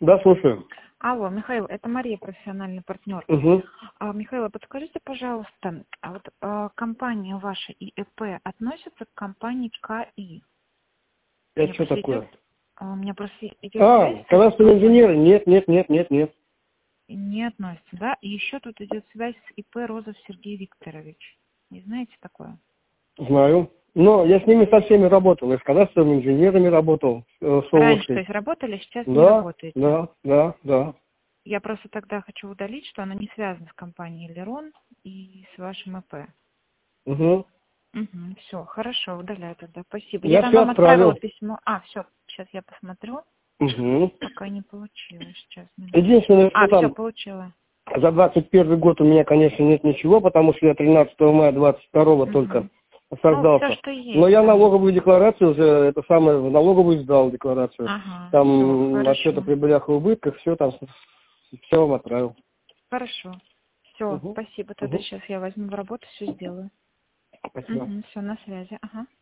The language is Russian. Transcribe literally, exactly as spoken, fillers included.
Да, слушаю. Алло, Михаил, это Мария, профессиональный партнер. Угу. А, Михаил, подскажите, пожалуйста, а вот а, компания ваша ИЭП относится к компании КИ? У Это меня что просто такое? идет, а, у меня просто идет А, связь с этой кадастровые компанией. инженеры? Нет, нет, нет, нет, нет. Не относится, да? И еще тут идет связь с ИП Розов Сергей Викторович. Не знаете такое? Знаю. Но я с ними со всеми работал. И с кадастровыми инженерами работал, э, с Раньше, то ООшей. есть работали, сейчас не Да, работаете? да, да, да. Я просто тогда хочу удалить, что оно не связано с компанией Лерон и с вашим ИП. Угу. Угу, все, хорошо, удаляю тогда. Спасибо. Я Я там все вам отправила отправил. письмо. А, все, сейчас я посмотрю. Угу. Пока не получилось. Сейчас, минуточку. Единственное, А, что все, там получила. за двадцать первый год у меня, конечно, нет ничего, потому что я тринадцатого мая двадцать второго только Угу. Ну, все, создался. что Но есть, я да. налоговую декларацию уже, это самое, в налоговую сдал декларацию. Ага, все, Там отчет о хорошо. прибылях и убытках, все там, все вам отправил. Хорошо. Все, Угу. спасибо. Тогда Угу. сейчас я возьму в работу, все сделаю. Спасибо. Угу, все, на связи. Ага.